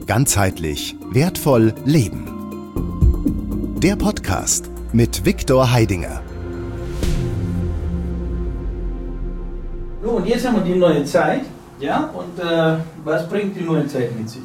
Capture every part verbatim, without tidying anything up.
Ganzheitlich wertvoll leben. Der Podcast mit Viktor Heidinger. So, und jetzt haben wir die neue Zeit, ja, und äh, was bringt die neue Zeit mit sich?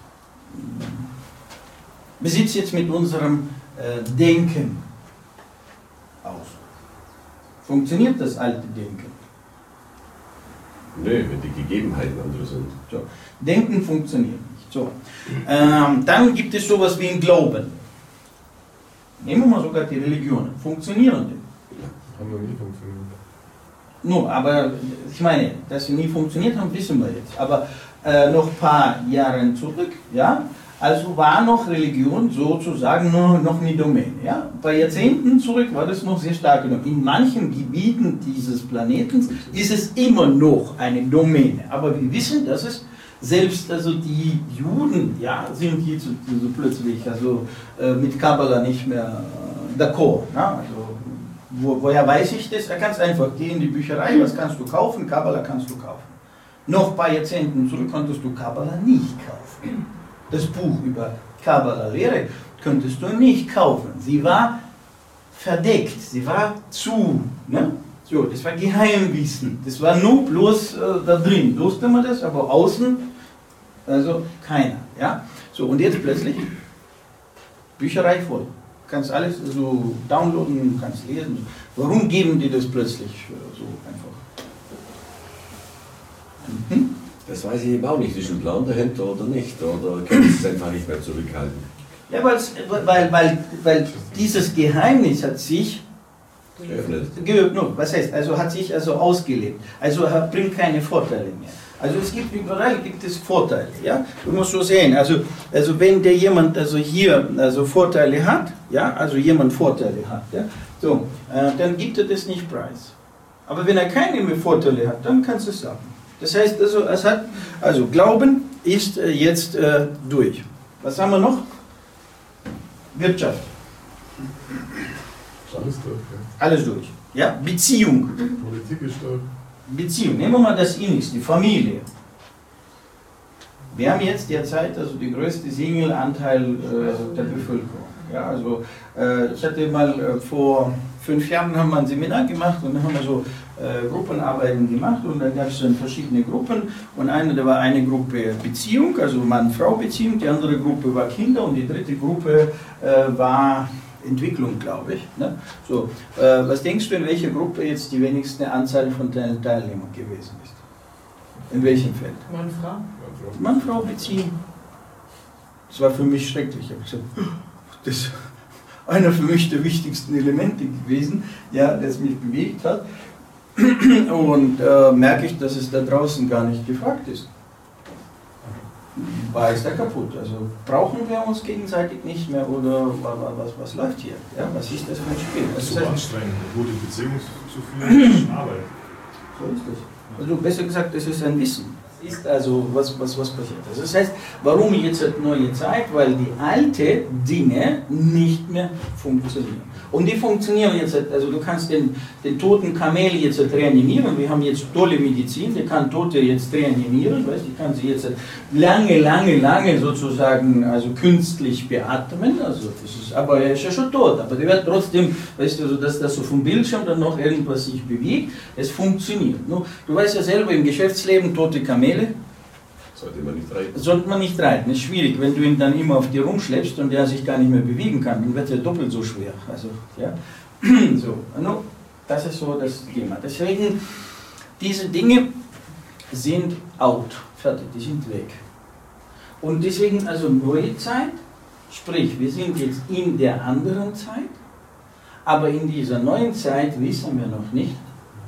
Wie sieht es jetzt mit unserem äh, Denken aus? Funktioniert das alte Denken? Nö, wenn die Gegebenheiten andere sind. So. Denken funktioniert nicht. So. Ähm, dann gibt es sowas wie ein Glauben. Nehmen wir mal sogar die Religionen. Funktionieren die? Haben wir nie funktioniert. No, aber ich meine, dass sie nie funktioniert haben, wissen wir jetzt. Aber äh, noch ein paar Jahre zurück, ja, also war noch Religion sozusagen nur noch eine Domäne. Ja? Bei Jahrzehnten zurück war das noch sehr stark genommen. In manchen Gebieten dieses Planeten ist es immer noch eine Domäne. Aber wir wissen, dass es selbst also die Juden, ja, sind hier so, so plötzlich also, äh, mit Kabbala nicht mehr äh, d'accord. Ja? Also, wo, woher weiß ich das? Er kannst einfach gehen in die Bücherei, was kannst du kaufen? Kabbala kannst du kaufen. Noch ein paar Jahrzehnten zurück konntest du Kabbala nicht kaufen. Das Buch über Kabbala-Lehre könntest du nicht kaufen. Sie war verdeckt, sie war zu. Ne? So, das war Geheimwissen. Das war nur bloß äh, da drin. Wusste man das, aber außen, also keiner. Ja? So, und jetzt plötzlich Bücherei voll. Du kannst alles so downloaden, kannst lesen. Warum geben die das plötzlich so einfach? Mhm. Das weiß ich eben auch nicht. Ist ein Plan dahinter oder nicht? Oder können Sie es einfach nicht mehr zurückhalten? Ja, weil, weil, weil dieses Geheimnis hat sich geöffnet. Ge no, was heißt, also hat sich also ausgelebt. Also hat, bringt keine Vorteile mehr. Also es gibt überall gibt es Vorteile. Ja? Du musst so sehen. Also, also wenn der jemand also hier also Vorteile hat, ja, also jemand Vorteile hat, ja, so, äh, dann gibt er das nicht preis. Aber wenn er keine mehr Vorteile hat, dann kannst du es sagen. Das heißt, also, es hat, also Glauben ist äh, jetzt äh, durch. Was haben wir noch? Wirtschaft. Alles durch. Ja. Alles durch. Ja? Beziehung. Politik ist durch. Beziehung. Nehmen wir mal das Innigste, die Familie. Wir haben jetzt derzeit also den größten Single-Anteil äh, der Bevölkerung. Ja, also, äh, ich hatte mal äh, vor fünf Jahren haben wir ein Seminar gemacht und dann haben wir so äh, Gruppenarbeiten gemacht und dann gab es dann verschiedene Gruppen und eine, da war eine Gruppe Beziehung, also Mann-Frau-Beziehung, die andere Gruppe war Kinder und die dritte Gruppe äh, war Entwicklung, glaube ich. Ne? So, äh, was denkst du, in welcher Gruppe jetzt die wenigste Anzahl von Teilnehmern gewesen ist? In welchem Feld? Mann-Frau. Mann-Frau-Beziehung. Das war für mich schrecklich. Ich habe gesagt, das ist einer für mich der wichtigsten Elemente gewesen, ja, das mich bewegt hat. Und äh, merke ich, dass es da draußen gar nicht gefragt ist. War ist da kaputt? Also brauchen wir uns gegenseitig nicht mehr oder was, was läuft hier? Ja, was ist das für ein Spiel? Das ist so anstrengend, eine gute Beziehung zu führen, ist Arbeit. So ist das. Also besser gesagt, das ist ein Wissen. Das ist also, was, was, was passiert. Also das heißt, warum jetzt eine neue Zeit? Weil die alten Dinge nicht mehr funktionieren. Und die funktionieren jetzt, also du kannst den, den toten Kamel jetzt reanimieren. Wir haben jetzt tolle Medizin, der kann Tote jetzt reanimieren, weißt, die kann sie jetzt lange, lange, lange sozusagen also künstlich beatmen. Also das ist, aber er ist ja schon tot, aber der wird trotzdem, weißt du, also dass das so vom Bildschirm dann noch irgendwas sich bewegt, es funktioniert. Nur, du weißt ja selber, im Geschäftsleben tote Kamele, sollte man nicht reiten. Sollte man nicht reiten. Das ist schwierig, wenn du ihn dann immer auf dir rumschleppst und der sich gar nicht mehr bewegen kann, dann wird er doppelt so schwer. Also, ja. So, no, das ist so das Thema. Deswegen, diese Dinge sind out, fertig, die sind weg. Und deswegen also neue Zeit, sprich, wir sind jetzt in der anderen Zeit, aber in dieser neuen Zeit wissen wir noch nicht,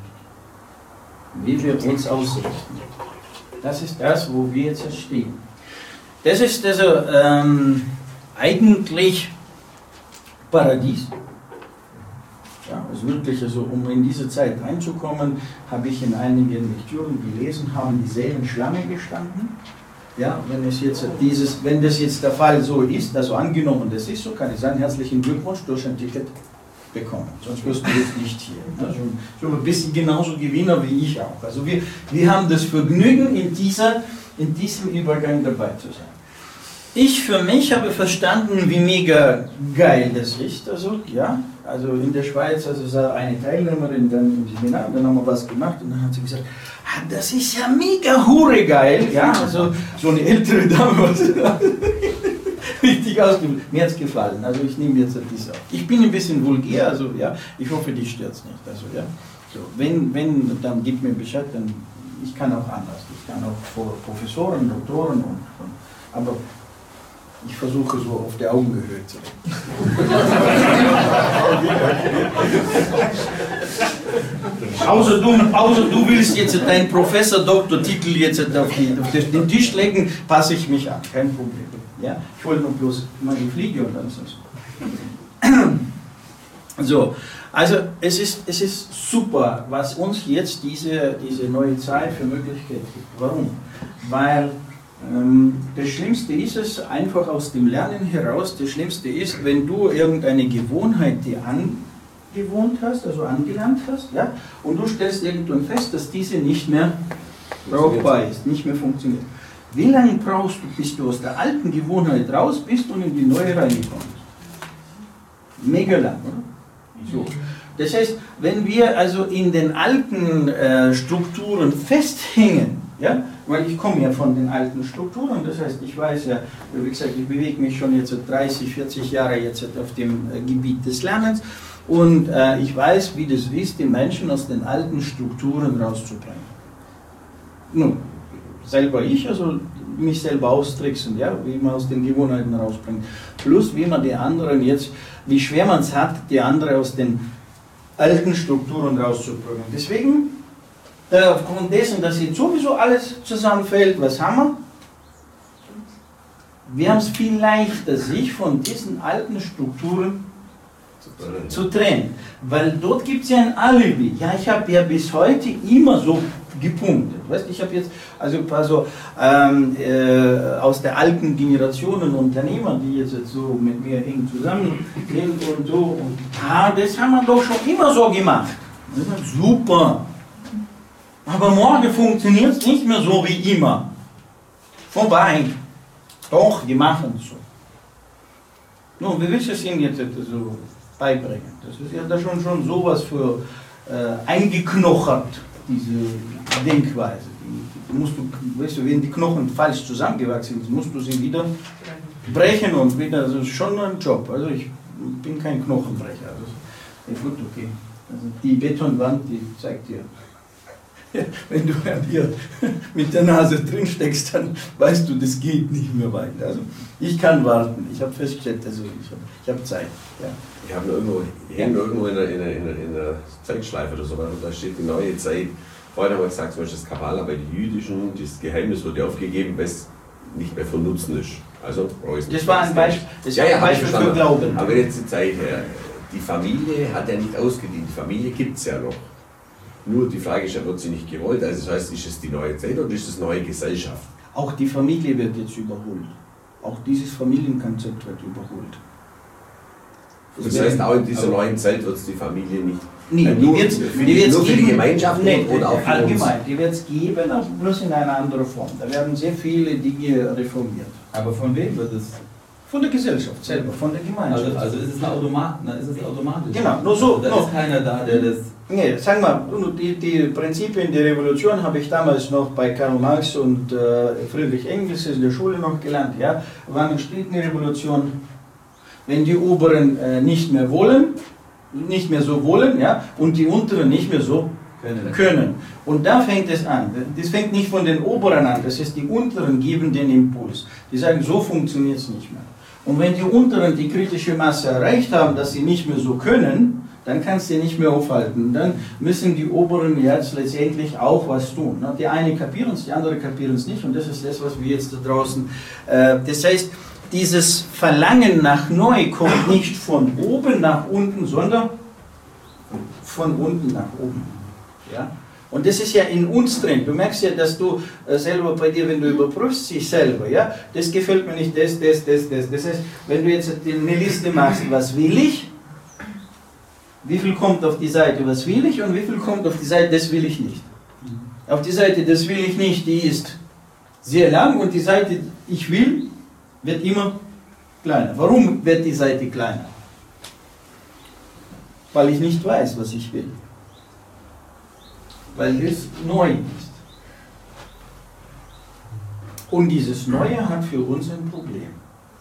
wie wir uns ausrichten. Das ist das, wo wir jetzt stehen. Das ist also ähm, eigentlich Paradies. Ja, also wirklich, also um in diese Zeit reinzukommen, habe ich in einigen Lektüren gelesen, haben dieselben Schlange gestanden. Ja, wenn es jetzt dieses, wenn das jetzt der Fall so ist, also angenommen, das ist so, kann ich sagen, herzlichen Glückwunsch, durch ein Ticket bekommen. Sonst wirst du jetzt nicht hier. Also, so ein bisschen genauso Gewinner wie ich auch. Also wir, wir haben das Vergnügen, in, dieser, in diesem Übergang dabei zu sein. Ich für mich habe verstanden, wie mega geil das ist. Also, ja, also in der Schweiz, also sah eine Teilnehmerin dann im Seminar, dann haben wir was gemacht und dann hat sie gesagt, ah, das ist ja mega hure geil. Ja, also so eine ältere Dame, was richtig ausgebildet. Mir hat es gefallen, also ich nehme jetzt das auf. Ich bin ein bisschen vulgär, also ja, ich hoffe, dich stört es nicht. Also, ja. So, wenn, wenn, dann gib mir Bescheid, dann ich kann auch anders. Ich kann auch vor Professoren, Doktoren und, und aber ich versuche so auf der Augenhöhe zu reden. außer, du, außer du willst jetzt deinen Professor-Doktor-Titel jetzt auf, die, auf den Tisch legen, passe ich mich an, kein Problem. Ja? Ich wollte nur bloß meine Fliege und dann ist es so. Also es ist, es ist super, was uns jetzt diese, diese neue Zeit für Möglichkeiten gibt. Warum? Weil ähm, das Schlimmste ist es, einfach aus dem Lernen heraus, das Schlimmste ist, wenn du irgendeine Gewohnheit dir angewohnt hast, also angelernt hast, ja, und du stellst irgendwann fest, dass diese nicht mehr brauchbar ist, nicht mehr funktioniert. Wie lange brauchst du, bis du aus der alten Gewohnheit raus bist und in die neue reingekommen bist? Mega lang, oder? So. Das heißt, wenn wir also in den alten äh, Strukturen festhängen, ja, weil ich komme ja von den alten Strukturen, das heißt, ich weiß ja, wie gesagt, ich bewege mich schon jetzt dreißig, vierzig Jahre jetzt auf dem äh, Gebiet des Lernens und äh, ich weiß, wie das ist, die Menschen aus den alten Strukturen rauszubringen. Nun, selber ich, also mich selber austricksen, ja, wie man aus den Gewohnheiten rausbringt, plus wie man die anderen jetzt, wie schwer man es hat, die anderen aus den alten Strukturen rauszubringen. Deswegen, äh, aufgrund dessen, dass jetzt sowieso alles zusammenfällt, was haben wir? Wir haben es viel leichter, sich von diesen alten Strukturen zu trennen. Weil dort gibt es ja ein Alibi. Ja, ich habe ja bis heute immer so gepunktet. Weißt, ich habe jetzt also ein paar so ähm, äh, aus der alten Generationen Unternehmer, die jetzt, jetzt so mit mir eng zusammen sind und so. Und, ah, das haben wir doch schon immer so gemacht. Super. Aber morgen funktioniert es nicht mehr so wie immer. Vorbei. Doch, wir machen es so. Nun, wie willst du es Ihnen jetzt so beibringen? Das ist ja da schon, schon sowas für äh, eingeknochert, diese Denkweise. Die, die musst du, weißt du, wenn die Knochen falsch zusammengewachsen sind, musst du sie wieder brechen und wieder, das ist schon ein Job. Also ich bin kein Knochenbrecher. Also, ja gut, okay. Also die Betonwand, die zeigt dir. Ja, wenn du hier mit der Nase drin steckst, dann weißt du, das geht nicht mehr weiter. Also ich kann warten. Ich habe festgestellt, also ich habe ich hab Zeit. Ja. Ich habe irgendwo, hängt irgendwo in der, in, der, in, der, in der Zeitschleife oder so, da steht die neue Zeit. Vorhin haben wir gesagt, zum Beispiel das Kabbala bei den Jüdischen, das Geheimnis wurde aufgegeben, weil es nicht mehr von Nutzen ist. Also, das war ein Beispiel, das ja, war ja, ein Beispiel für Glauben. Aber jetzt die Zeit her, die Familie hat ja nicht ausgedient, die Familie gibt es ja noch. Nur die Frage ist ja, wird sie nicht gewollt? Also das heißt, ist es die neue Zeit oder ist es neue Gesellschaft? Auch die Familie wird jetzt überholt. Auch dieses Familienkonzept wird überholt. Das, das heißt, auch in dieser neuen Zeit wird es die Familie nicht. Nee, äh, die nur, wird's, für, die die, nur für geben, die Gemeinschaft nee, oder auch für allgemein. uns? Die wird es geben, aber bloß in einer anderen Form. Da werden sehr viele Dinge reformiert. Aber von wem wird es? Von der Gesellschaft selber, von der Gemeinschaft. Also, also ist es eine Automat, ist es automatisch? Genau, nur so. Also da nur. ist keiner da, der das... Nee, sag mal, die, die Prinzipien der Revolution habe ich damals noch bei Karl Marx und äh, Friedrich Engels in der Schule noch gelernt. Ja? Wann entsteht eine Revolution? Wenn die Oberen äh, nicht mehr wollen, nicht mehr so wollen, ja, und die Unteren nicht mehr so können. können. Und da fängt es an. Das fängt nicht von den Oberen an, das heißt, die Unteren geben den Impuls. Die sagen, so funktioniert es nicht mehr. Und wenn die Unteren die kritische Masse erreicht haben, dass sie nicht mehr so können, dann kannst du sie nicht mehr aufhalten. Dann müssen die Oberen jetzt letztendlich auch was tun. Die einen kapieren es, die anderen kapieren es nicht. Und das ist das, was wir jetzt da draußen... Äh, das heißt, dieses Verlangen nach neu kommt nicht von oben nach unten, sondern von unten nach oben. Ja? Und das ist ja in uns drin. Du merkst ja, dass du äh, selber bei dir, wenn du überprüfst dich selber, ja, das gefällt mir nicht, das, das, das, das. Das heißt, wenn du jetzt eine Liste machst, was will ich, wie viel kommt auf die Seite, was will ich, und wie viel kommt auf die Seite, das will ich nicht. Auf die Seite, das will ich nicht, die ist sehr lang, und die Seite, ich will, wird immer kleiner. Warum wird die Seite kleiner? Weil ich nicht weiß, was ich will. Weil es neu ist. Und dieses Neue hat für uns ein Problem.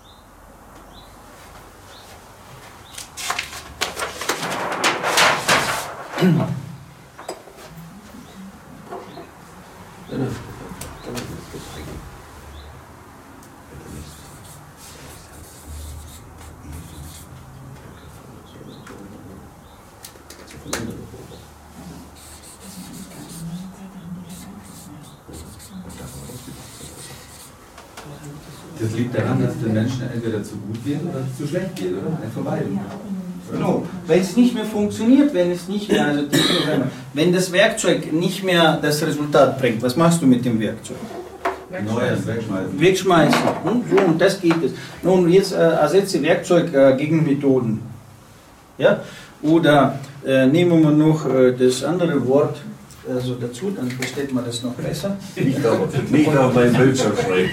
Das liegt daran, dass es den Menschen entweder zu gut geht oder zu schlecht geht, oder? Ein von beiden. No, wenn es nicht mehr funktioniert, wenn es nicht mehr, also die, wenn das Werkzeug nicht mehr das Resultat bringt, was machst du mit dem Werkzeug? Neues wegschmeißen. Wegschmeißen. Hm? So, und das geht es. Nun, jetzt äh, ersetze Werkzeug äh, gegen Methoden. Ja? Oder äh, nehmen wir noch äh, das andere Wort also dazu, dann versteht man das noch besser. Nicht auf, nicht auf meinen Bildschirm schreiben.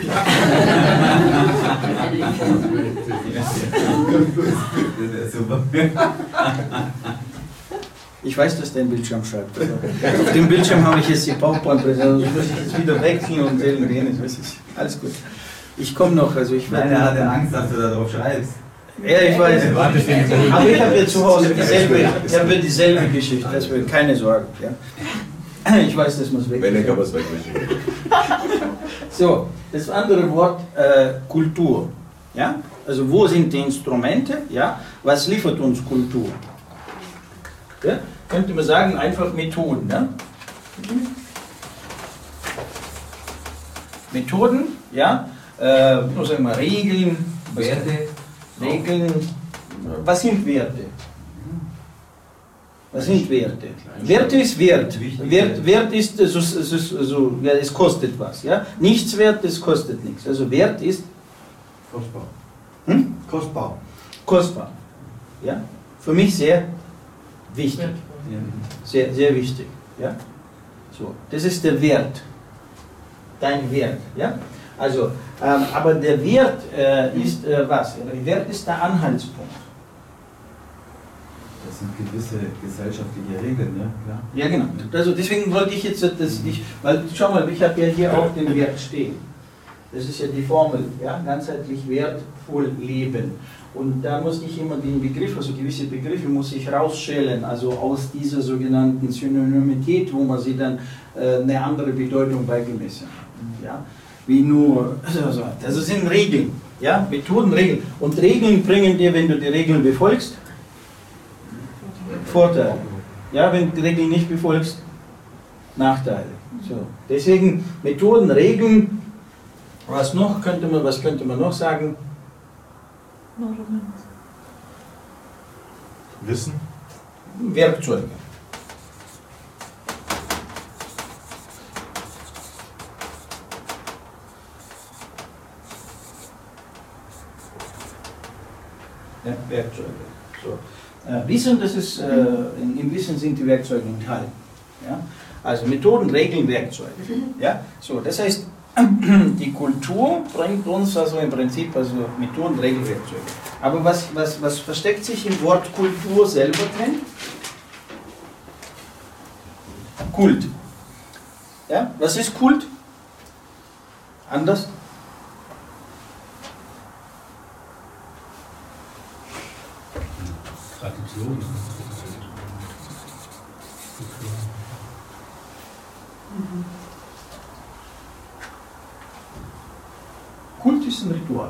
Ich weiß, dass dein Bildschirm schreibt. Auf dem Bildschirm habe ich jetzt die PowerPoint-Präsentation, also muss ich jetzt wieder wechseln und sehen und jenes. Alles gut. Ich komme noch, also ich werde. Nein, er hatte Angst, dass du da drauf schreibst. Ja, ich weiß. Aber ich habe jetzt zu Hause dieselbe, ich habe dieselbe Geschichte, das wird keine Sorge. Ja. Ich weiß, das muss weg. Wenn, dann kann man es wegwischen. So, das andere Wort äh, Kultur. Ja? Also wo sind die Instrumente? Ja? Was liefert uns Kultur? Ja? Könnte man sagen, einfach Methoden. Ja? Methoden, ja? Äh, nur sagen wir Regeln, Werte. Regeln. Was sind Werte? Was sind Werte? Werte ist Wert. Wert, Wert ist, so, so, so, ja, es kostet was. Ja? Nichts wert, es kostet nichts. Also Wert ist Kostbar. hm? Kostbar. Kostbar. Ja? Für mich sehr wichtig. Sehr, sehr wichtig. Ja? So, das ist der Wert. Dein Wert. Ja? Also, ähm, aber der Wert äh, ist äh, was? Der Wert ist der Anhaltspunkt. Das sind gewisse gesellschaftliche Regeln, ja? Klar. Ja, genau. Also deswegen wollte ich jetzt das nicht, weil schau mal, ich habe ja hier auch den Wert stehen. Das ist ja die Formel, ja, ganzheitlich wertvoll leben. Und da muss ich immer den Begriff, also gewisse Begriffe muss ich rausschälen, also aus dieser sogenannten Synonymität, wo man sie dann äh, eine andere Bedeutung beigemessen hat. Ja? Wie nur, also, also sind Regeln, ja, Methoden, Regeln. Und Regeln bringen dir, wenn du die Regeln befolgst, Vorteile. Ja, wenn du die Regeln nicht befolgst, Nachteile. So. Deswegen Methoden, Regeln, was noch könnte man, was könnte man noch sagen? Wissen? Werkzeuge. Ja, Werkzeuge. So. Äh, Wissen, das ist, äh, in, im Wissen sind die Werkzeuge enthalten. Ja? Also Methoden, Regeln, Werkzeuge. Ja? So, das heißt, die Kultur bringt uns also im Prinzip also Methoden, Regeln, Werkzeuge. Aber was, was, was versteckt sich im Wort Kultur selber drin? Kult. Ja? Was ist Kult? Anders? Tradition. Kult ist ein Ritual.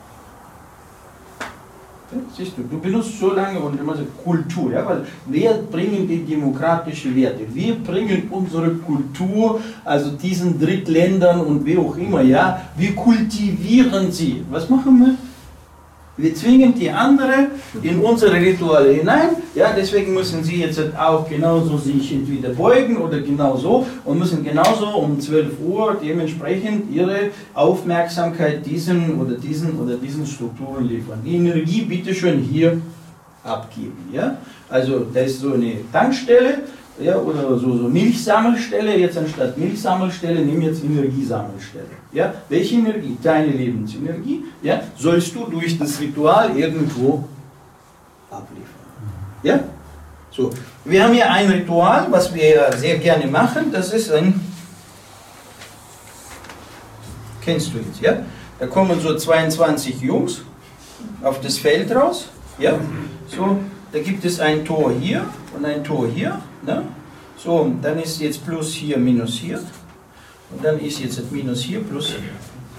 Ja, siehst du, du benutzt so lange und immer so Kultur, ja, weil wir bringen die demokratischen Werte, wir bringen unsere Kultur, also diesen Drittländern und wie auch immer, ja, wir kultivieren sie. Was machen wir? Wir zwingen die andere in unsere Rituale hinein, ja, deswegen müssen sie jetzt auch genauso sich entweder beugen oder genauso und müssen genauso um zwölf Uhr dementsprechend ihre Aufmerksamkeit diesen oder diesen oder diesen Strukturen liefern. Die Energie bitte schön hier abgeben, ja. Also da ist so eine Tankstelle ja, oder so, so Milchsammelstelle, jetzt anstatt Milchsammelstelle, nimm jetzt Energiesammelstelle. Ja? Welche Energie? Deine Lebensenergie, ja, sollst du durch das Ritual irgendwo abliefern. Ja? So. Wir haben hier ein Ritual, was wir sehr gerne machen, das ist ein, kennst du jetzt, ja? Da kommen so zweiundzwanzig Jungs auf das Feld raus, ja? So, da gibt es ein Tor hier und ein Tor hier, ne? So, dann ist jetzt Plus hier, Minus hier und dann ist jetzt das Minus hier, Plus hier.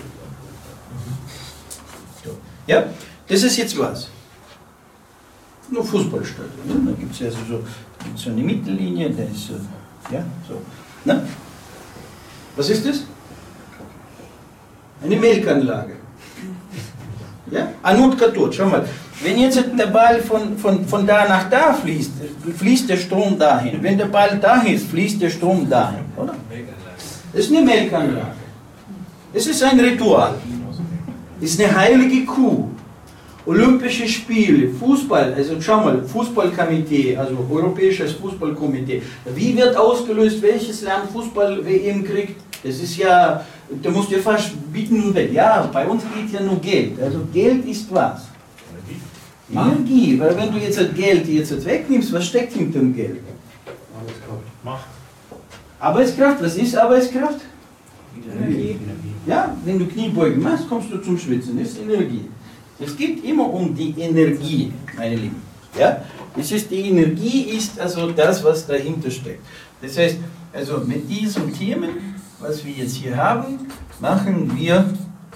So. Ja? Das ist jetzt was? Nur Fußballstadion, ne? Da gibt es ja so, so, gibt's so eine Mittellinie, da ist so, ja, so. Ne? Was ist das? Eine Melkanlage. Ja? Anut Katot, schau mal. Wenn jetzt der Ball von, von, von da nach da fließt, fließt der Strom dahin. Wenn der Ball da ist, fließt der Strom dahin, oder? Das ist eine Melkanlage. Es ist ein Ritual. Es ist eine heilige Kuh. Olympische Spiele, Fußball, also schau mal, Fußballkomitee, also Europäisches Fußballkomitee. Wie wird ausgelöst, welches Land Fußball-W M kriegt? Das ist ja, da musst du ja fast bieten und weg. Ja, bei uns geht ja nur Geld. Also Geld ist was? Energie. Weil wenn du jetzt das Geld jetzt wegnimmst, was steckt hinter dem Geld? Macht. Arbeitskraft, was ist Arbeitskraft? Energie. Ja, wenn du Kniebeugen machst, kommst du zum Schwitzen. Das ist Energie. Es geht immer um die Energie, meine Lieben. Ja? Das ist, die Energie ist also das, was dahinter steckt. Das heißt, also mit diesen Themen, was wir jetzt hier haben, machen wir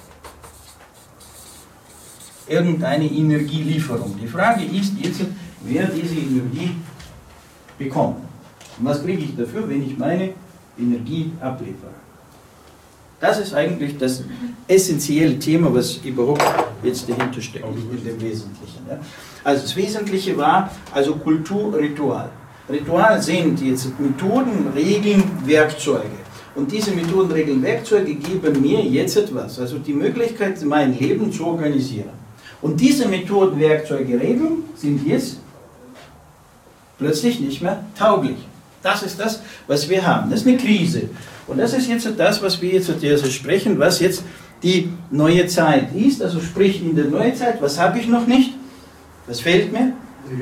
irgendeine Energielieferung. Die Frage ist jetzt, wer diese Energie bekommt. Und was kriege ich dafür, wenn ich meine Energie abliefere? Das ist eigentlich das essentielle Thema, was überhaupt jetzt dahinter steckt, in dem Wesentlichen. Ja. Also das Wesentliche war also Kultur, Ritual. Ritual sind jetzt Methoden, Regeln, Werkzeuge. Und diese Methoden, Regeln, Werkzeuge geben mir jetzt etwas, also die Möglichkeit, mein Leben zu organisieren. Und diese Methoden, Werkzeuge, Regeln sind jetzt plötzlich nicht mehr tauglich. Das ist das, was wir haben. Das ist eine Krise. Und das ist jetzt das, was wir jetzt also sprechen, was jetzt die neue Zeit ist. Also sprich in der neuen Zeit, was habe ich noch nicht? Was fehlt mir?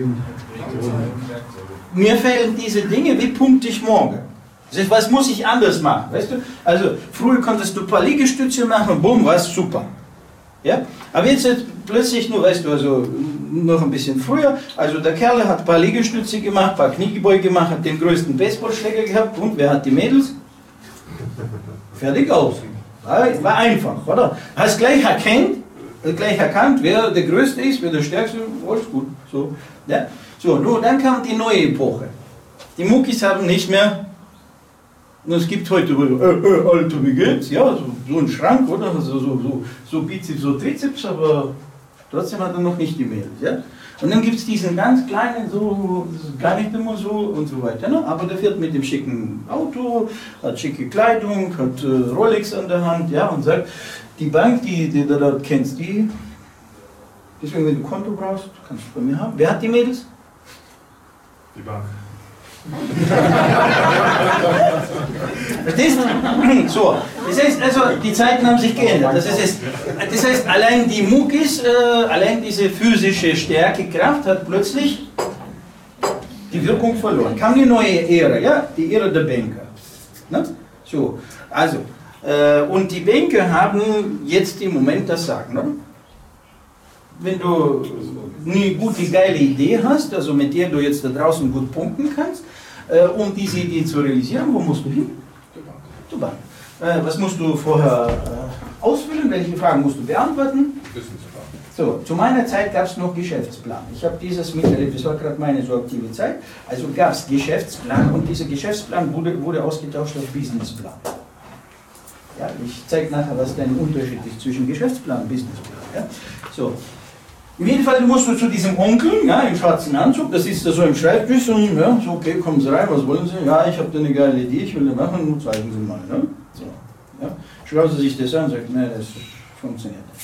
Mir fehlen diese Dinge, wie pumpe ich morgen? Das heißt, was muss ich anders machen? Weißt du? Also früher konntest du ein paar Liegestütze machen, bumm, war super. Ja? Aber jetzt, jetzt plötzlich nur, weißt du, also noch ein bisschen früher, also der Kerl hat ein paar Liegestütze gemacht, ein paar Kniegebeuge gemacht, hat den größten Baseballschläger gehabt und wer hat die Mädels? Fertig aus. War, war einfach, oder? Hast gleich erkannt, gleich erkannt, wer der Größte ist, wer der Stärkste ist, alles gut. So, ja? So, nun, dann kam die neue Epoche. Die Muckis haben nicht mehr, und es gibt heute, äh, äh, Alter, wie geht's? Ja, so, so ein Schrank, oder? So, so, so, so Bizeps, so Trizeps, aber trotzdem hat er noch nicht die Mädels. Ja? Und dann gibt es diesen ganz kleinen, so, das ist gar nicht immer so und so weiter. Ne? Aber der fährt mit dem schicken Auto, hat schicke Kleidung, hat äh, Rolex an der Hand, ja, und sagt, die Bank, die, die du dort kennst, die, deswegen, wenn du Konto brauchst, kannst du bei mir haben. Wer hat die Mädels? Die Bank. Verstehst du? So, das heißt also, die Zeiten haben sich geändert. Das heißt, das heißt allein die Muckis, äh, allein diese physische Stärke, Kraft hat plötzlich die Wirkung verloren. Kam die neue Ära, ja, die Ära der Banker. Ne? So, also, äh, und die Banker haben jetzt im Moment das Sagen. Ne? Wenn du eine gute, geile Idee hast, also mit der du jetzt da draußen gut punkten kannst, äh, um diese Idee zu realisieren, wo musst du hin? Zur Bank. Äh, was musst du vorher äh, ausfüllen? Welche Fragen musst du beantworten? So, zu meiner Zeit gab es noch Geschäftsplan. Ich habe dieses miterlebt, das war gerade meine so aktive Zeit. Also gab es Geschäftsplan und dieser Geschäftsplan wurde, wurde ausgetauscht auf Businessplan. Ja, ich zeige nachher, was der Unterschied ist zwischen Geschäftsplan und Businessplan. Ja? So. In jedem Fall musst du zu diesem Onkel, ja, im schwarzen Anzug, das ist da so im Schreibtisch und ja, so, okay, kommen Sie rein, was wollen Sie? Ja, ich habe da eine geile Idee, ich will das machen, nur zeigen Sie mal. Ne? So, ja. Schauen Sie sich das an und sagen, nein, das funktioniert nicht.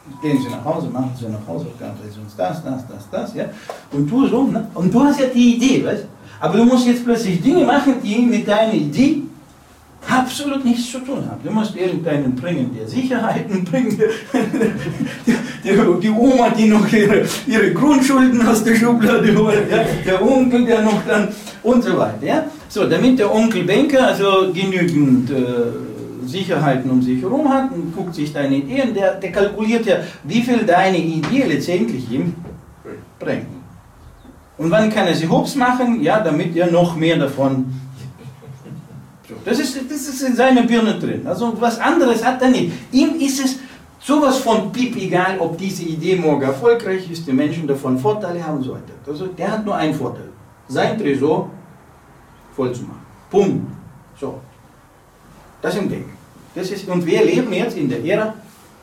Gehen Sie nach Hause, machen Sie nach Hause, sonst das, das, das, das, ja. Und du so, ne? Und du hast ja die Idee, weißt du? Aber du musst jetzt plötzlich Dinge machen, die mit deiner Idee absolut nichts zu tun haben. Du musst irgendeinen bringen, der Sicherheiten bringt, die, die, die Oma, die noch ihre, ihre Grundschulden aus der Schublade holt, ja? Der Onkel, der noch dann und so weiter. Ja? So, damit der Onkel Banker also genügend äh, Sicherheiten um sich herum hat und guckt sich deine Ideen, der, der kalkuliert ja, wie viel deine Idee letztendlich ihm bringt. Und wann kann er sie hops machen? Ja, damit er noch mehr davon. So, das, ist, das ist in seiner Birne drin. Also was anderes hat er nicht. Ihm ist es sowas von piep egal, ob diese Idee morgen erfolgreich ist, die Menschen davon Vorteile haben und so weiter. Also der hat nur einen Vorteil. Sein Tresor voll zu machen. Punkt. So. Das ist im Denken. Das ist, und wir leben jetzt in der Ära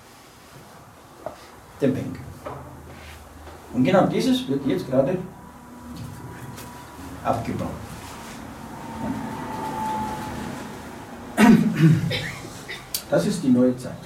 der Bank. Und genau dieses wird jetzt gerade abgebaut. Das ist die neue Zeit.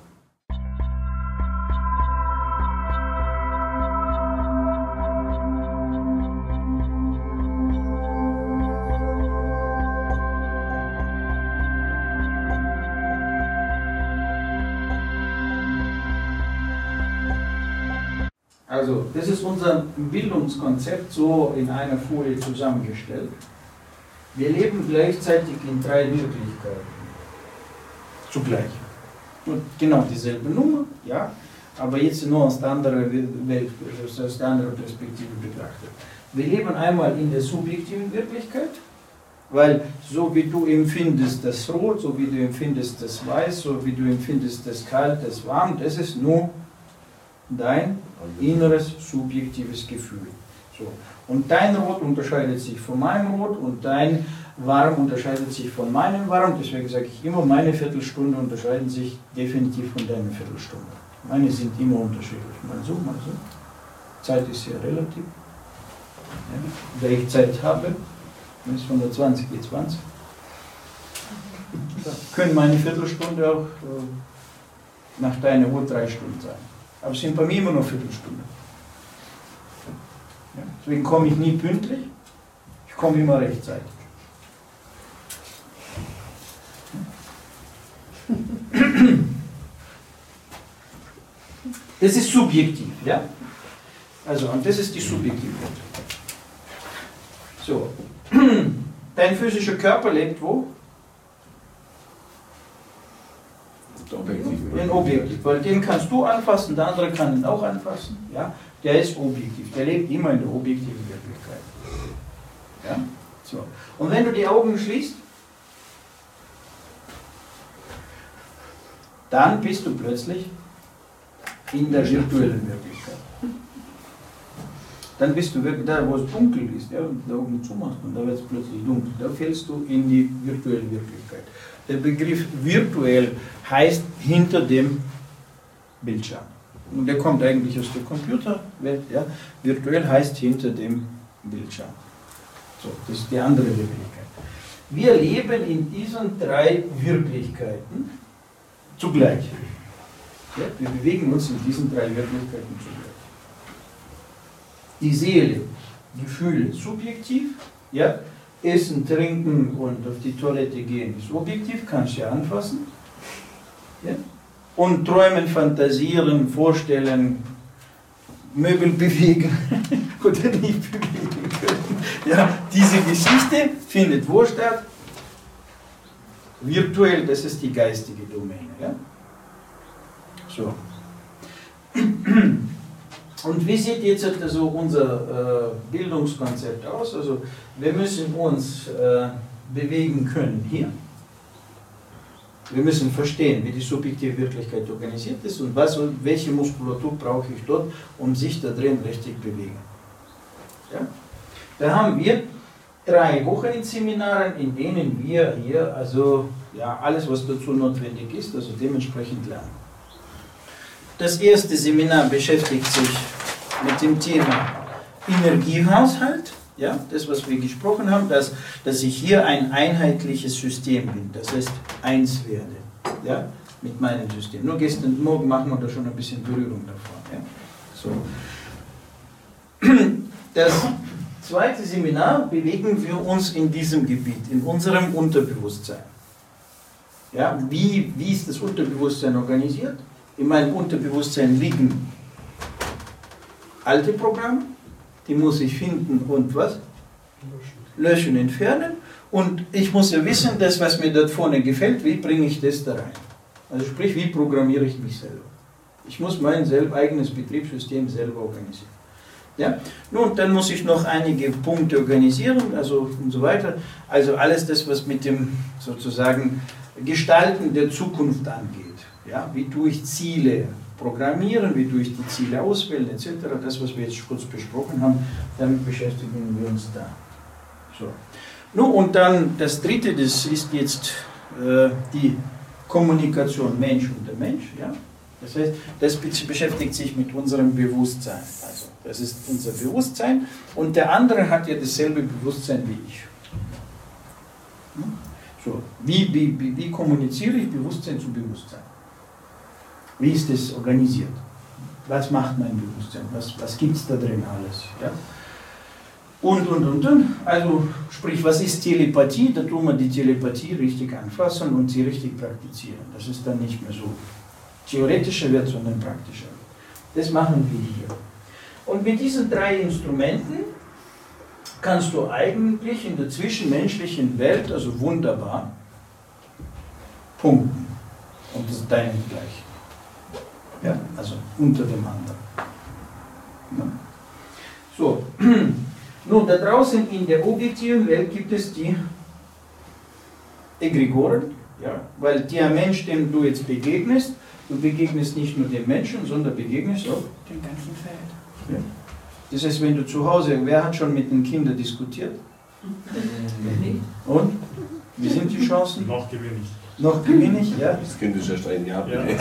Also, das ist unser Bildungskonzept so in einer Folie zusammengestellt. Wir leben gleichzeitig in drei Wirklichkeiten. Zugleich. Und genau dieselbe Nummer, ja, aber jetzt nur aus der anderen Welt, aus der anderen Perspektive betrachtet. Wir leben einmal in der subjektiven Wirklichkeit, weil so wie du empfindest das Rot, so wie du empfindest das Weiß, so wie du empfindest das Kalt, das Warm, das ist nur dein inneres subjektives Gefühl. So. Und dein Rot unterscheidet sich von meinem Rot und dein Warm unterscheidet sich von meinem Warm. Deswegen sage ich immer, meine Viertelstunde unterscheiden sich definitiv von deiner Viertelstunde. Meine sind immer unterschiedlich. Mal so, mal so. Zeit ist sehr relativ. Ja. Wenn ich Zeit habe, wenn es von der zwanzig geht zwanzig. Das können meine Viertelstunde auch äh, nach deiner Uhr drei Stunden sein. Aber es sind bei mir immer noch Viertelstunde. Ja, deswegen komme ich nie pünktlich, ich komme immer rechtzeitig. Das ist subjektiv, ja? Also, und das ist die Subjektivität. So, dein physischer Körper lebt wo? Den Objektiv, weil den kannst du anfassen, der andere kann ihn auch anfassen. Ja? Der ist objektiv, der lebt immer in der objektiven Wirklichkeit. Ja? So. Und wenn du die Augen schließt, dann bist du plötzlich in der virtuellen Wirklichkeit. Dann bist du wirklich da, wo es dunkel ist, ja, und die Augen zumachst und da wird es plötzlich dunkel. Da fällst du in die virtuelle Wirklichkeit. Der Begriff virtuell heißt hinter dem Bildschirm. Und der kommt eigentlich aus der Computerwelt. Ja. Virtuell heißt hinter dem Bildschirm. So, das ist die andere Wirklichkeit. Wir leben in diesen drei Wirklichkeiten zugleich. Ja, wir bewegen uns in diesen drei Wirklichkeiten zugleich. Die Seele, Gefühle subjektiv, ja, Essen, Trinken und auf die Toilette gehen ist objektiv, kannst du ja anfassen. Ja? Und träumen, fantasieren, vorstellen, Möbel bewegen oder nicht bewegen können. Ja, diese Geschichte findet wo statt? Virtuell, das ist die geistige Domäne. Ja? So. Und wie sieht jetzt also unser äh, Bildungskonzept aus? Also wir müssen uns äh, bewegen können hier. Wir müssen verstehen, wie die subjektive Wirklichkeit organisiert ist und was, welche Muskulatur brauche ich dort, um sich da drin richtig bewegen. Ja? Da haben wir drei Wochenendseminare, in denen wir hier also ja, alles, was dazu notwendig ist, also dementsprechend lernen. Das erste Seminar beschäftigt sich mit dem Thema Energiehaushalt, ja, das, was wir gesprochen haben, dass, dass ich hier ein einheitliches System bin, das heißt eins werde. Ja. mit meinem System. Nur gestern Morgen machen wir da schon ein bisschen Berührung davor. Ja? So. Das zweite Seminar bewegen wir uns in diesem Gebiet, in unserem Unterbewusstsein. Ja, wie, wie ist das Unterbewusstsein organisiert? In meinem Unterbewusstsein liegen alte Programme, die muss ich finden und was? Löschen, entfernen. Und ich muss ja wissen, das, was mir dort vorne gefällt, wie bringe ich das da rein? Also sprich, wie programmiere ich mich selber? Ich muss mein selber, eigenes Betriebssystem selber organisieren. Ja? Nun, dann muss ich noch einige Punkte organisieren, also und so weiter. Also alles das, was mit dem sozusagen Gestalten der Zukunft angeht. Ja? Wie tue ich Ziele programmieren, wie tue ich die Ziele auswählen, et cetera. Das, was wir jetzt kurz besprochen haben, damit beschäftigen wir uns da. So. Nun, und dann das dritte, das ist jetzt äh, die Kommunikation Mensch unter Mensch. Ja? Das heißt, das beschäftigt sich mit unserem Bewusstsein. Also, das ist unser Bewusstsein und der andere hat ja dasselbe Bewusstsein wie ich. Hm? So, wie, wie, wie, wie kommuniziere ich Bewusstsein zu Bewusstsein? Wie ist das organisiert? Was macht mein Bewusstsein? Was, was gibt es da drin alles? Ja? Und, und, und, und. Also, sprich, was ist Telepathie? Da tun wir die Telepathie richtig anfassen und sie richtig praktizieren. Das ist dann nicht mehr so theoretischer wird, sondern praktischer. Das machen wir hier. Und mit diesen drei Instrumenten kannst du eigentlich in der zwischenmenschlichen Welt, also wunderbar, punkten. Und das ist deinengleichen. Ja, also unter dem anderen. Ja. So. Nun, da draußen in der objektiven Welt gibt es die Egregoren, ja, weil der Mensch, dem du jetzt begegnest, du begegnest nicht nur dem Menschen, sondern begegnest auch dem ganzen Feld. Ja. Das heißt, wenn du zu Hause, wer hat schon mit den Kindern diskutiert? Und? Wie sind die Chancen? Noch gewinne ich. Noch gewinne ich, ja? Das Kind ist erst ein Jahr. Ja.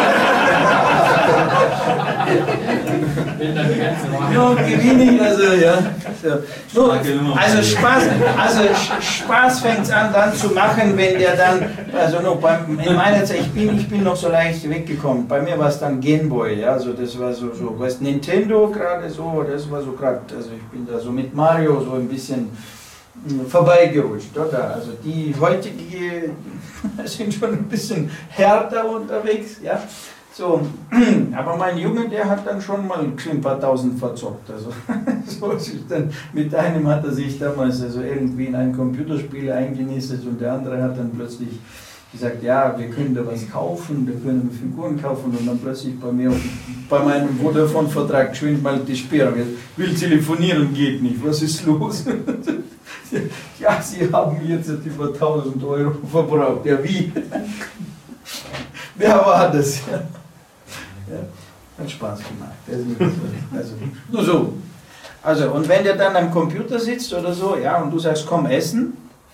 Noch gewinne ich, also ja. So. So, also Spaß, also Spaß fängt es an dann zu machen, wenn der dann, also noch beim, in meiner Zeit, ich bin, ich bin noch so leicht weggekommen. Bei mir war es dann Gameboy, ja, also das war so, so was Nintendo gerade so, das war so gerade, also ich bin da so mit Mario so ein bisschen vorbeigerutscht, oder? Also die heutige sind schon ein bisschen härter unterwegs, ja. So, aber mein Junge, der hat dann schon mal ein paar tausend verzockt. Also, so ist dann, mit einem hat er sich damals also irgendwie in ein Computerspiel eingenistet und der andere hat dann plötzlich gesagt, ja, wir können da was kaufen, wir können Figuren kaufen und dann plötzlich bei mir, bei meinem Vodafone-Vertrag geschwind mal die Sperre. Will telefonieren, geht nicht, was ist los? Ja, Sie haben jetzt über tausend Euro verbraucht. Ja, wie? Wer war das? Ja, hat Spaß gemacht. Also, nur so. Also, und wenn der dann am Computer sitzt oder so, ja, und du sagst, komm essen,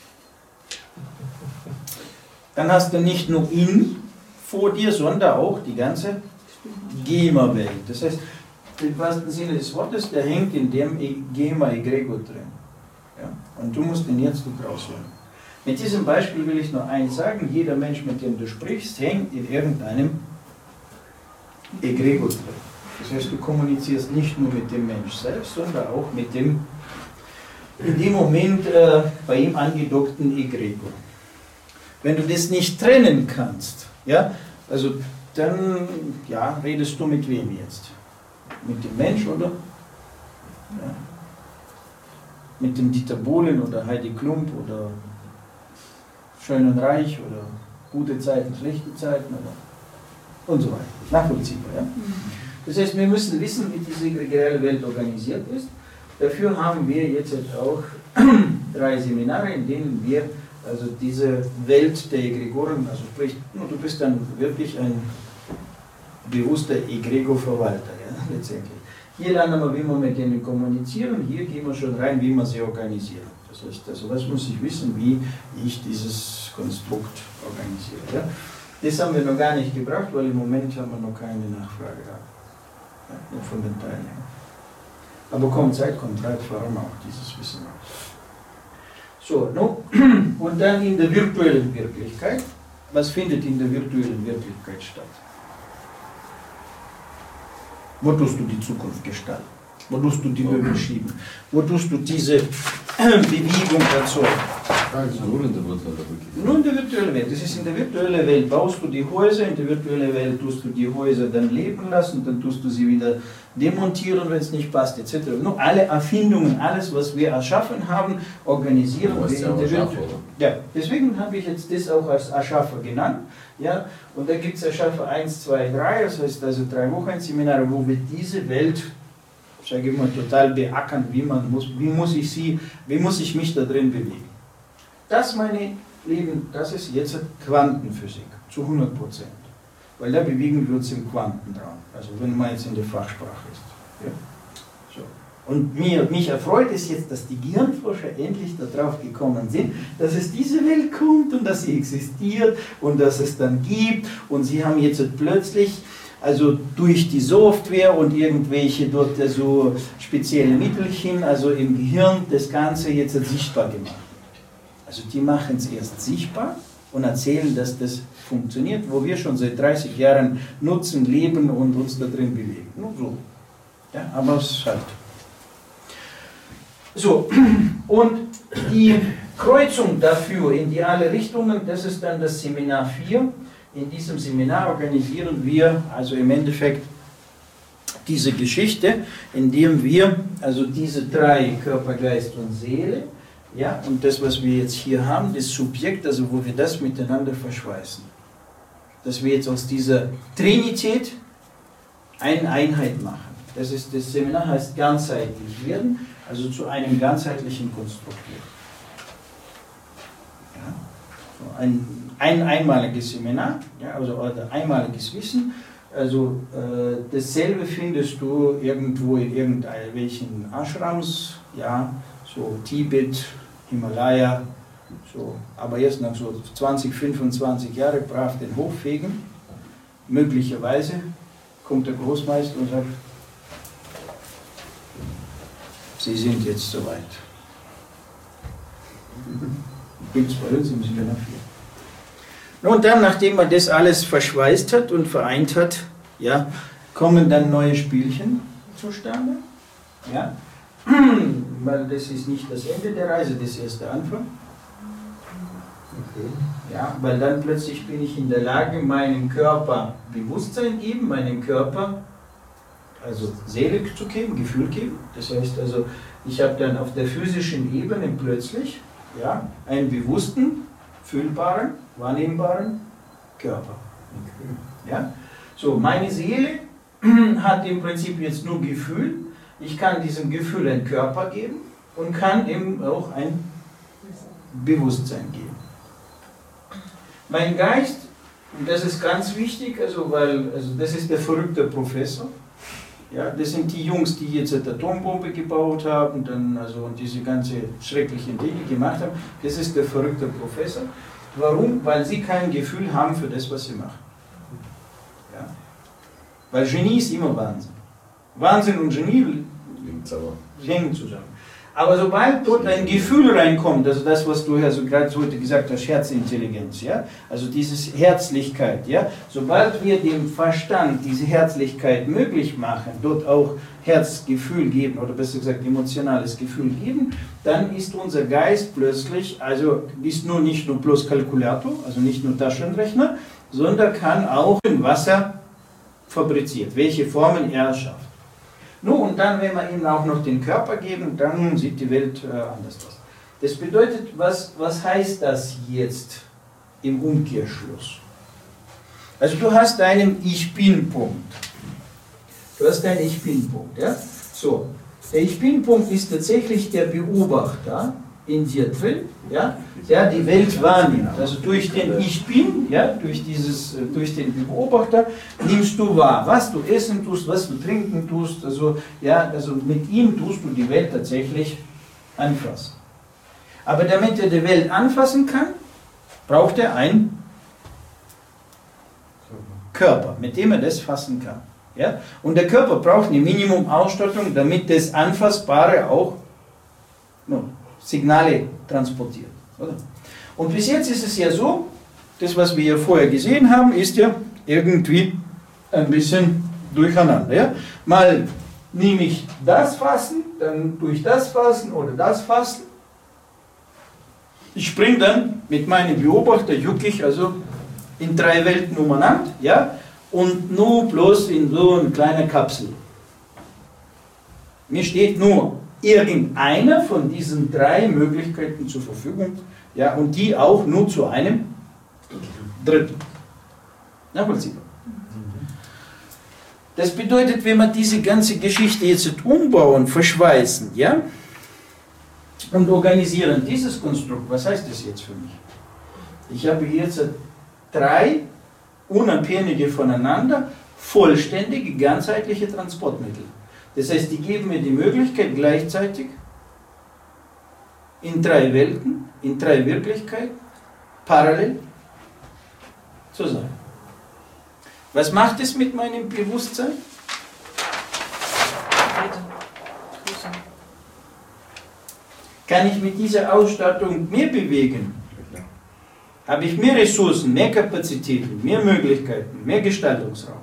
dann hast du nicht nur ihn vor dir, sondern auch die ganze Gema-Welt. Das heißt, im wahrsten Sinne des Wortes, der hängt in dem Gema-Egregor drin. Ja? Und du musst ihn jetzt gut raushören. Mit diesem Beispiel will ich nur eins sagen, jeder Mensch, mit dem du sprichst, hängt in irgendeinem Egregor drin. Das heißt, du kommunizierst nicht nur mit dem Mensch selbst, sondern auch mit dem in dem Moment äh, bei ihm angedockten Egregor. Wenn du das nicht trennen kannst, ja, also dann ja, redest du mit wem jetzt? Mit dem Mensch, oder? Ja. Mit dem Dieter Bohlen oder Heidi Klum oder Schön und Reich oder gute Zeiten, schlechte Zeiten oder und so weiter. Nachvollziehbar, ja? Das heißt, wir müssen wissen, wie diese egregiale Welt organisiert ist. Dafür haben wir jetzt auch drei Seminare, in denen wir also diese Welt der Egregoren, also sprich, du bist dann wirklich ein bewusster Egregor-Verwalter, ja, letztendlich. Hier lernen wir, wie wir mit denen kommunizieren, hier gehen wir schon rein, wie wir sie organisieren. Das heißt, also was muss ich wissen, wie ich dieses Konstrukt organisiere. Ja. Das haben wir noch gar nicht gebracht, weil im Moment haben wir noch keine Nachfrage gehabt, ja, nur von den Teilnehmern. Aber kommt Zeit, kommt Zeit, fahren wir auch dieses Wissen aus. So, no. Und dann in der virtuellen Wirklichkeit, was findet in der virtuellen Wirklichkeit statt? Wo tust du die Zukunft gestalten? Wo tust du die Möbel schieben? Wo tust du diese Bewegung erzeugen? Nur in der virtuellen Welt. Nur in der virtuellen Welt. Das ist in der virtuellen Welt baust du die Häuser, in der virtuellen Welt tust du die Häuser dann leben lassen, dann tust du sie wieder demontieren, wenn es nicht passt, et cetera. Nur alle Erfindungen, alles, was wir erschaffen haben, organisieren wir in der virtuellen Welt. Ja, deswegen habe ich jetzt das auch als Erschaffer genannt. Ja, und da gibt es Erschaffer eins, zwei, drei, das heißt also drei Wochenendseminare, wo wir diese Welt, sage ich mal, total beackern, wie man muss, wie muss ich sie, wie muss ich mich da drin bewegen. Das, meine Lieben, das ist jetzt Quantenphysik, zu hundert Prozent. Weil da bewegen wir uns im Quantenraum, also wenn man jetzt in der Fachsprache ist. Ja? So. Und mir, mich erfreut es jetzt, dass die Gehirnforscher endlich darauf gekommen sind, dass es diese Welt kommt und dass sie existiert und dass es dann gibt. Und sie haben jetzt plötzlich, also durch die Software und irgendwelche dort so spezielle Mittelchen, also im Gehirn, das Ganze jetzt sichtbar gemacht. Also die machen es erst sichtbar und erzählen, dass das funktioniert, wo wir schon seit dreißig Jahren nutzen, leben und uns da drin bewegen. Nur so. Ja, aber es ist halt. So, und die Kreuzung dafür in die alle Richtungen, das ist dann das Seminar vier. In diesem Seminar organisieren wir also im Endeffekt diese Geschichte, indem wir also diese drei, Körper, Geist und Seele, ja, und das, was wir jetzt hier haben, das Subjekt, also wo wir das miteinander verschweißen. Dass wir jetzt aus dieser Trinität eine Einheit machen. Das ist, das Seminar heißt ganzheitlich werden, also zu einem ganzheitlichen Konstrukt werden. Ja, so ein, ein einmaliges Seminar, ja, also oder einmaliges Wissen. Also äh, dasselbe findest du irgendwo in irgendwelchen Ashrams, ja, so Tibet, Himalaya, so, aber erst nach so zwanzig, fünfundzwanzig Jahren brav den Hof fegen. Möglicherweise kommt der Großmeister und sagt, Sie sind jetzt soweit. Gibt es bei uns im Seminar vier. Und dann, nachdem man das alles verschweißt hat und vereint hat, ja, kommen dann neue Spielchen zustande. Ja. Weil das ist nicht das Ende der Reise, das ist erst der Anfang. Okay. Ja, weil dann plötzlich bin ich in der Lage, meinem Körper Bewusstsein geben, meinem Körper also Seele zu geben, Gefühl geben. Das heißt also, ich habe dann auf der physischen Ebene plötzlich ja, einen bewussten, fühlbaren, wahrnehmbaren Körper. Okay. Ja? So, meine Seele hat im Prinzip jetzt nur Gefühl. Ich kann diesem Gefühl einen Körper geben und kann ihm auch ein Bewusstsein geben. Mein Geist, und das ist ganz wichtig, also weil also das ist der verrückte Professor. Ja, das sind die Jungs, die jetzt eine Atombombe gebaut haben, dann also und diese ganze schrecklichen Dinge gemacht haben. Das ist der verrückte Professor. Warum? Weil sie kein Gefühl haben für das, was sie machen. Ja? Weil Genie ist immer Wahnsinn. Wahnsinn und Genie hängen zusammen. Aber sobald dort ein Gefühl reinkommt, also das, was du ja so gerade heute gesagt hast, Herzintelligenz, ja, also diese Herzlichkeit, ja, sobald wir dem Verstand diese Herzlichkeit möglich machen, dort auch Herzgefühl geben, oder besser gesagt emotionales Gefühl geben, dann ist unser Geist plötzlich, also ist nur nicht nur bloß Kalkulator, also nicht nur Taschenrechner, sondern kann auch Wasser fabriziert, welche Formen er schafft. Nun, und dann, wenn wir ihm auch noch den Körper geben, dann sieht die Welt äh, anders aus. Das bedeutet, was, was heißt das jetzt im Umkehrschluss? Also du hast einen Ich-Bin-Punkt. Du hast einen Ich-Bin-Punkt. Ja? So, der Ich-Bin-Punkt ist tatsächlich der Beobachter in dir drin, ja, der die Welt wahrnimmt. Also durch den Ich Bin, ja, durch, dieses, durch den Beobachter nimmst du wahr, was du essen tust, was du trinken tust. Also, ja, also mit ihm tust du die Welt tatsächlich anfassen. Aber damit er die Welt anfassen kann, braucht er einen Körper, mit dem er das fassen kann. Ja? Und der Körper braucht eine Minimumausstattung, damit das Anfassbare auch no, Signale transportiert. Oder? Und bis jetzt ist es ja so, das, was wir hier vorher gesehen haben, ist ja irgendwie ein bisschen durcheinander. Ja? Mal nehme ich das Fassen, dann tue ich das Fassen oder das Fassen. Ich springe dann mit meinem Beobachter, jucke ich also in drei Welten umeinander, ja, und nur bloß in so einer kleinen Kapsel. Mir steht nur irgendeiner von diesen drei Möglichkeiten zur Verfügung, ja, und die auch nur zu einem Drittel. Nachvollziehbar. Das bedeutet, wenn wir diese ganze Geschichte jetzt umbauen, verschweißen, ja, und organisieren dieses Konstrukt, was heißt das jetzt für mich? Ich habe jetzt drei unabhängige voneinander, vollständige, ganzheitliche Transportmittel. Das heißt, die geben mir die Möglichkeit, gleichzeitig in drei Welten, in drei Wirklichkeiten, parallel zu sein. Was macht es mit meinem Bewusstsein? Kann ich mit dieser Ausstattung mehr bewegen? Habe ich mehr Ressourcen, mehr Kapazitäten, mehr Möglichkeiten, mehr Gestaltungsraum?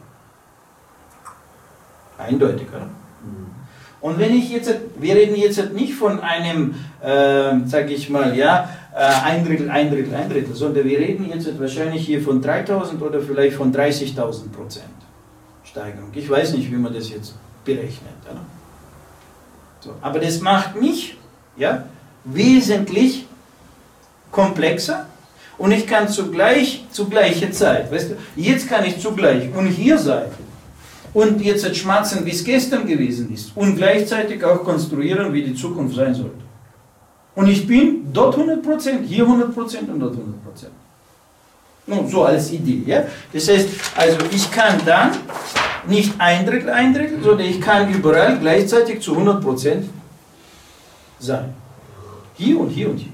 Eindeutig, oder? Und wenn ich jetzt, wir reden jetzt nicht von einem, äh, sage ich mal, ja, ein Drittel, ein Drittel, ein Drittel, sondern wir reden jetzt wahrscheinlich hier von dreitausend oder vielleicht von dreißigtausend Prozent Steigerung. Ich weiß nicht, wie man das jetzt berechnet. Oder? So, aber das macht mich, ja, wesentlich komplexer und ich kann zugleich, zu gleicher Zeit, weißt du, jetzt kann ich zugleich und hier sein und jetzt schmatzen, wie es gestern gewesen ist und gleichzeitig auch konstruieren, wie die Zukunft sein sollte. Und ich bin dort hundert Prozent, hier hundert Prozent und dort hundert Prozent. Nun, so als Idee. Ja? Das heißt, also ich kann dann nicht ein Drittel, ein Drittel, sondern ich kann überall gleichzeitig zu hundert Prozent sein. Hier und hier und hier.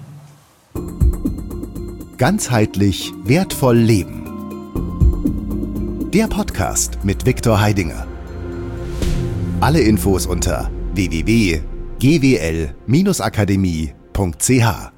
Ganzheitlich wertvoll leben. Der Podcast mit Viktor Heidinger. Alle Infos unter w w w punkt g w l Bindestrich akademie punkt c h